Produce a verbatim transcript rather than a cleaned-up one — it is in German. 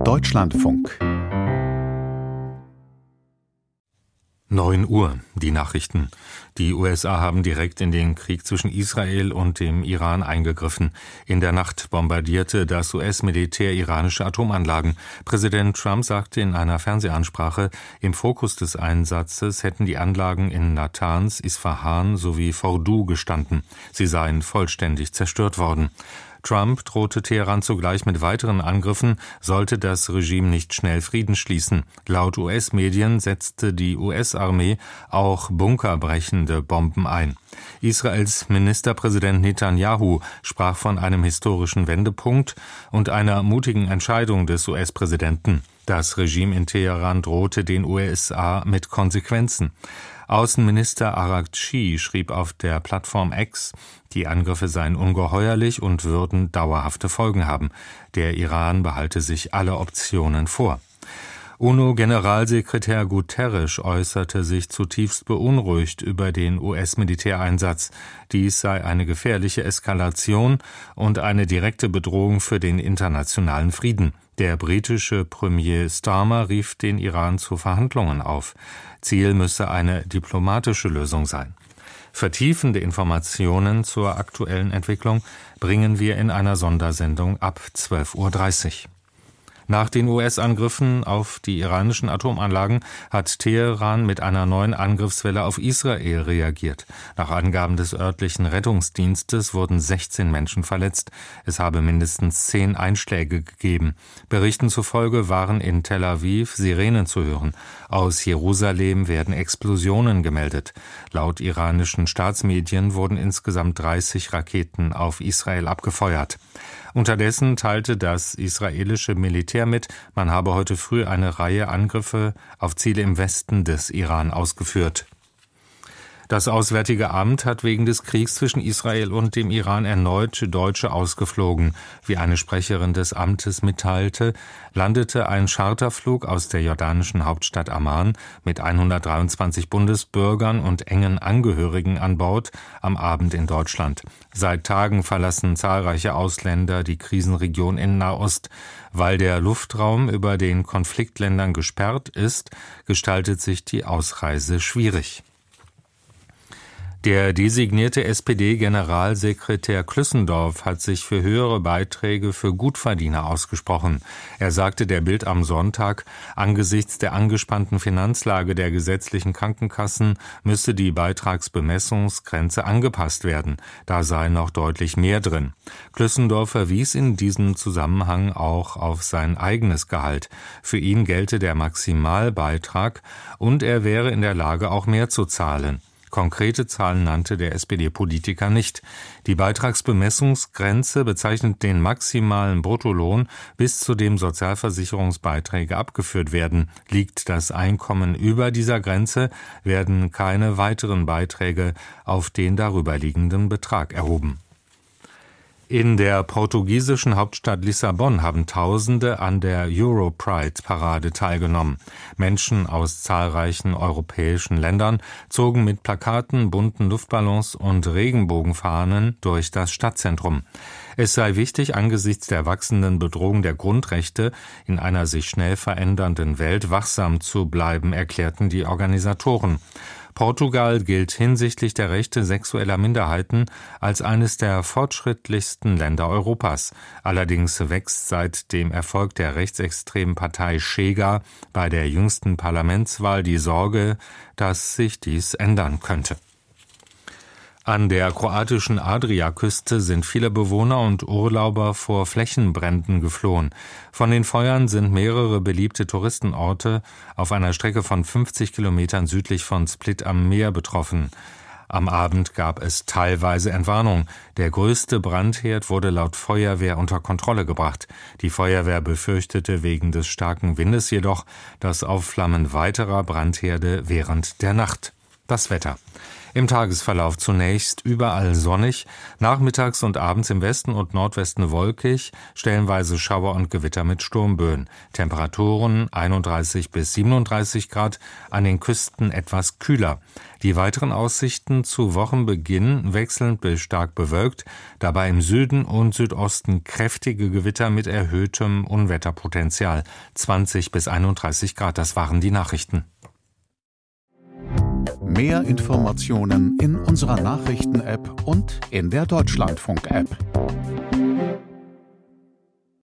Deutschlandfunk. neun Uhr, die Nachrichten. Die U S A haben direkt in den Krieg zwischen Israel und dem Iran eingegriffen. In der Nacht bombardierte das U S-Militär iranische Atomanlagen. Präsident Trump sagte in einer Fernsehansprache, im Fokus des Einsatzes hätten die Anlagen in Natanz, Isfahan sowie Fordow gestanden. Sie seien vollständig zerstört worden. Trump drohte Teheran zugleich mit weiteren Angriffen, sollte das Regime nicht schnell Frieden schließen. Laut U S-Medien setzte die U S-Armee auch bunkerbrechende Bomben ein. Israels Ministerpräsident Netanyahu sprach von einem historischen Wendepunkt und einer mutigen Entscheidung des U S-Präsidenten. Das Regime in Teheran drohte den U S A mit Konsequenzen. Außenminister Araghchi schrieb auf der Plattform X, die Angriffe seien ungeheuerlich und würden dauerhafte Folgen haben. Der Iran behalte sich alle Optionen vor. UNO-Generalsekretär Guterres äußerte sich zutiefst beunruhigt über den U S-Militäreinsatz. Dies sei eine gefährliche Eskalation und eine direkte Bedrohung für den internationalen Frieden. Der britische Premier Starmer rief den Iran zu Verhandlungen auf. Ziel müsse eine diplomatische Lösung sein. Vertiefende Informationen zur aktuellen Entwicklung bringen wir in einer Sondersendung ab zwölf Uhr dreißig. Nach den U S-Angriffen auf die iranischen Atomanlagen hat Teheran mit einer neuen Angriffswelle auf Israel reagiert. Nach Angaben des örtlichen Rettungsdienstes wurden sechzehn Menschen verletzt. Es habe mindestens zehn Einschläge gegeben. Berichten zufolge waren in Tel Aviv Sirenen zu hören. Aus Jerusalem werden Explosionen gemeldet. Laut iranischen Staatsmedien wurden insgesamt dreißig Raketen auf Israel abgefeuert. Unterdessen teilte das israelische Militär mit, man habe heute früh eine Reihe Angriffe auf Ziele im Westen des Iran ausgeführt. Das Auswärtige Amt hat wegen des Kriegs zwischen Israel und dem Iran erneut Deutsche ausgeflogen. Wie eine Sprecherin des Amtes mitteilte, landete ein Charterflug aus der jordanischen Hauptstadt Amman mit hundertdreiundzwanzig Bundesbürgern und engen Angehörigen an Bord am Abend in Deutschland. Seit Tagen verlassen zahlreiche Ausländer die Krisenregion in Nahost. Weil der Luftraum über den Konfliktländern gesperrt ist, gestaltet sich die Ausreise schwierig. Der designierte S P D-Generalsekretär Klüssendorf hat sich für höhere Beiträge für Gutverdiener ausgesprochen. Er sagte der Bild am Sonntag, angesichts der angespannten Finanzlage der gesetzlichen Krankenkassen müsse die Beitragsbemessungsgrenze angepasst werden. Da sei noch deutlich mehr drin. Klüssendorf verwies in diesem Zusammenhang auch auf sein eigenes Gehalt. Für ihn gelte der Maximalbeitrag und er wäre in der Lage, auch mehr zu zahlen. Konkrete Zahlen nannte der S P D-Politiker nicht. Die Beitragsbemessungsgrenze bezeichnet den maximalen Bruttolohn, bis zu dem Sozialversicherungsbeiträge abgeführt werden. Liegt das Einkommen über dieser Grenze, werden keine weiteren Beiträge auf den darüberliegenden Betrag erhoben. In der portugiesischen Hauptstadt Lissabon haben Tausende an der Europride-Parade teilgenommen. Menschen aus zahlreichen europäischen Ländern zogen mit Plakaten, bunten Luftballons und Regenbogenfahnen durch das Stadtzentrum. Es sei wichtig, angesichts der wachsenden Bedrohung der Grundrechte in einer sich schnell verändernden Welt wachsam zu bleiben, erklärten die Organisatoren. Portugal gilt hinsichtlich der Rechte sexueller Minderheiten als eines der fortschrittlichsten Länder Europas. Allerdings wächst seit dem Erfolg der rechtsextremen Partei Chega bei der jüngsten Parlamentswahl die Sorge, dass sich dies ändern könnte. An der kroatischen Adriaküste sind viele Bewohner und Urlauber vor Flächenbränden geflohen. Von den Feuern sind mehrere beliebte Touristenorte auf einer Strecke von fünfzig Kilometern südlich von Split am Meer betroffen. Am Abend gab es teilweise Entwarnung. Der größte Brandherd wurde laut Feuerwehr unter Kontrolle gebracht. Die Feuerwehr befürchtete wegen des starken Windes jedoch das Aufflammen weiterer Brandherde während der Nacht. Das Wetter. Im Tagesverlauf zunächst überall sonnig, nachmittags und abends im Westen und Nordwesten wolkig, stellenweise Schauer und Gewitter mit Sturmböen. Temperaturen einunddreißig bis siebenunddreißig Grad, an den Küsten etwas kühler. Die weiteren Aussichten zu Wochenbeginn wechselnd bis stark bewölkt, dabei im Süden und Südosten kräftige Gewitter mit erhöhtem Unwetterpotenzial. zwanzig bis einunddreißig Grad, das waren die Nachrichten. Mehr Informationen in unserer Nachrichten-App und in der Deutschlandfunk-App.